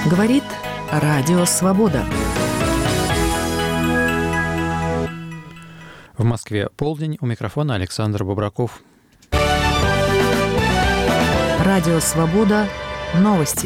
Говорит Радио Свобода. В Москве полдень. У микрофона Александр Бобраков. Радио Свобода. Новости.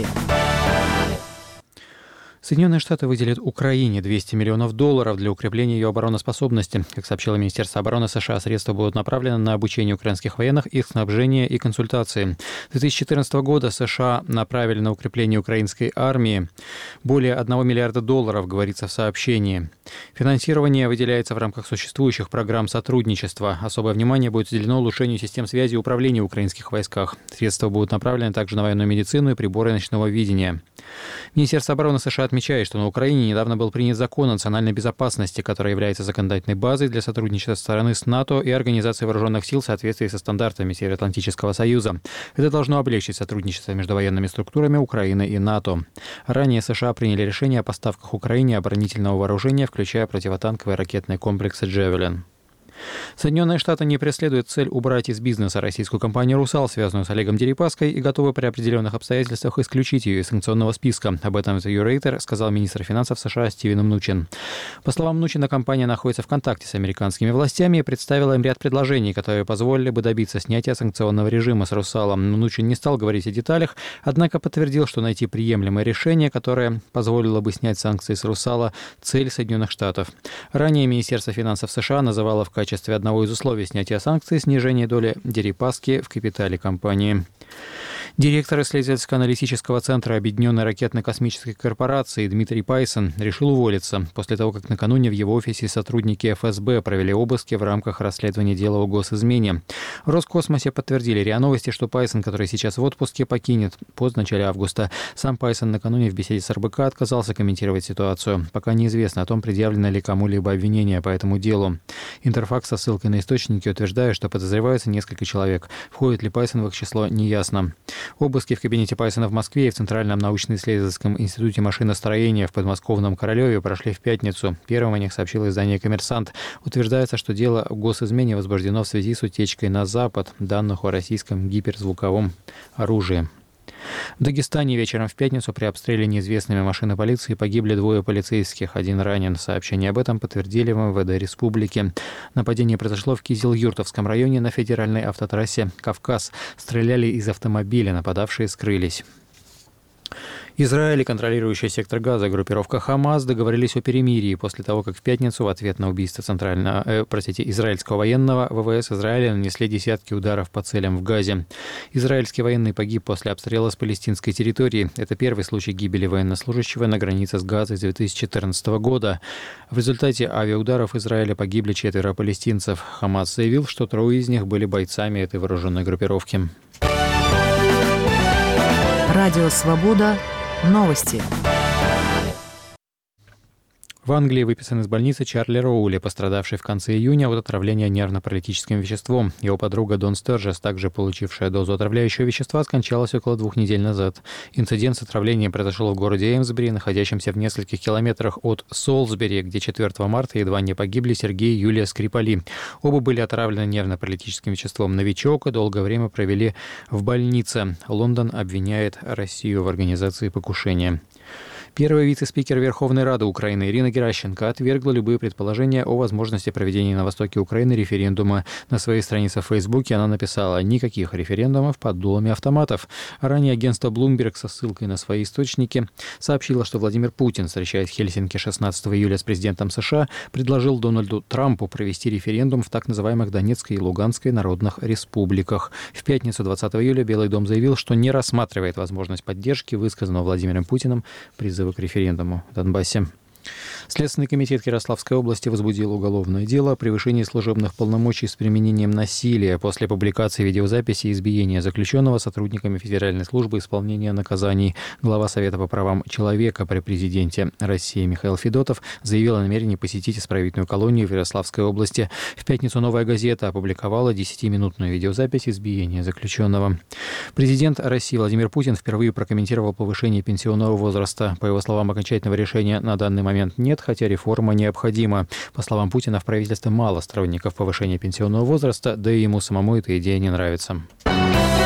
Соединенные Штаты выделят Украине $200 миллионов для укрепления ее обороноспособности. Как сообщило Министерство обороны США, средства будут направлены на обучение украинских военных, их снабжение и консультации. С 2014 года США направили на укрепление украинской армии более $1 миллиарда, говорится в сообщении. Финансирование выделяется в рамках существующих программ сотрудничества. Особое внимание будет уделено улучшению систем связи и управления в украинских войсках. Средства будут направлены также на военную медицину и приборы ночного видения. Министерство обороны США отмечает, что на Украине недавно был принят закон о национальной безопасности, который является законодательной базой для сотрудничества стороны с НАТО и Организацией вооруженных сил в соответствии со стандартами Североатлантического союза. Это должно облегчить сотрудничество между военными структурами Украины и НАТО. Ранее США приняли решение о поставках Украине оборонительного вооружения, включая противотанковые ракетные комплексы «Джавелин». Соединенные Штаты не преследуют цель убрать из бизнеса российскую компанию «Русал», связанную с Олегом Дерипаской, и готовы при определенных обстоятельствах исключить ее из санкционного списка. Об этом в Reuters сказал министр финансов США Стивен Мнучин. По словам Мнучина, компания находится в контакте с американскими властями и представила им ряд предложений, которые позволили бы добиться снятия санкционного режима с «Русалом». Мнучин не стал говорить о деталях, однако подтвердил, что найти приемлемое решение, которое позволило бы снять санкции с «Русала», цель Соединенных Штатов. Ранее Министерство финансов США называло в качестве одного из условий снятия санкций снижение доли Дерипаски в капитале компании. Директор исследовательско-аналитического центра Объединенной ракетно-космической корпорации Дмитрий Пайсон решил уволиться после того, как накануне в его офисе сотрудники ФСБ провели обыски в рамках расследования дела о госизмене. В Роскосмосе подтвердили РИА Новости, что Пайсон, который сейчас в отпуске, покинет пост в начале августа. Сам Пайсон накануне в беседе с РБК отказался комментировать ситуацию. Пока неизвестно о том, предъявлено ли кому-либо обвинение по этому делу. Интерфакс со ссылкой на источники утверждает, что подозреваются несколько человек. Входит ли Пайсон в их число, неясно. Обыски в кабинете Пайсона в Москве и в Центральном научно-исследовательском институте машиностроения в подмосковном Королеве прошли в пятницу. Первым о них сообщило издание «Коммерсант». Утверждается, что дело о госизмене возбуждено в связи с утечкой на Запад данных о российском гиперзвуковом оружии. В Дагестане вечером в пятницу при обстреле неизвестными машины полиции погибли 2 полицейских, 1 ранен. Сообщение об этом подтвердили в МВД республики. Нападение произошло в Кизил-Юртовском районе на федеральной автотрассе «Кавказ». Стреляли из автомобиля, нападавшие скрылись. Израиль и контролирующая сектор Газа группировка «Хамас» договорились о перемирии после того, как в пятницу в ответ на убийство израильского военного ВВС Израиля нанесли десятки ударов по целям в Газе. Израильский военный погиб после обстрела с палестинской территории. Это первый случай гибели военнослужащего на границе с Газой с 2014 года. В результате авиаударов Израиля погибли 4 палестинцев. «Хамас» заявил, что 3 из них были бойцами этой вооруженной группировки. Радио «Свобода». Новости. В Англии выписан из больницы Чарли Роули, пострадавший в конце июня от отравления нервно-паралитическим веществом. Его подруга Дон Стерджес, также получившая дозу отравляющего вещества, скончалась около 2 недель назад. Инцидент с отравлением произошел в городе Эймсбери, находящемся в нескольких километрах от Солсбери, где 4 марта едва не погибли Сергей и Юлия Скрипали. Оба были отравлены нервно-паралитическим веществом. Новичок долгое время провели в больнице. Лондон обвиняет Россию в организации покушения. Первый вице-спикер Верховной Рады Украины Ирина Геращенко отвергла любые предположения о возможности проведения на востоке Украины референдума. На своей странице в Фейсбуке она написала: «Никаких референдумов под дулами автоматов». Ранее агентство Bloomberg со ссылкой на свои источники сообщило, что Владимир Путин, встречаясь в Хельсинки 16 июля с президентом США, предложил Дональду Трампу провести референдум в так называемых Донецкой и Луганской народных республиках. В пятницу 20 июля Белый дом заявил, что не рассматривает возможность поддержки высказанного Владимиром Путиным призыва к референдуму в Донбассе. Следственный комитет Ярославской области возбудил уголовное дело о превышении служебных полномочий с применением насилия после публикации видеозаписи избиения заключенного сотрудниками Федеральной службы исполнения наказаний. Глава Совета по правам человека при президенте России Михаил Федотов заявил о намерении посетить исправительную колонию в Ярославской области. В пятницу «Новая газета» опубликовала 10-минутную видеозапись избиения заключенного. Президент России Владимир Путин впервые прокомментировал повышение пенсионного возраста. По его словам, окончательного решения на данный момент нет, хотя реформа необходима. По словам Путина, в правительстве мало сторонников повышения пенсионного возраста, да и ему самому эта идея не нравится.